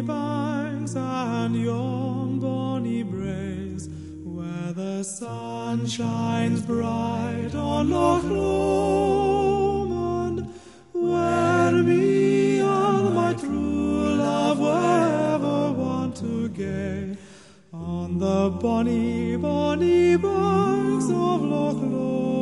banks and yon bonny braes, where the sun shines bright on Loch Lomond, where me and my true love were ever wont to gae, on the bonny, bonny banks of Loch Lomond.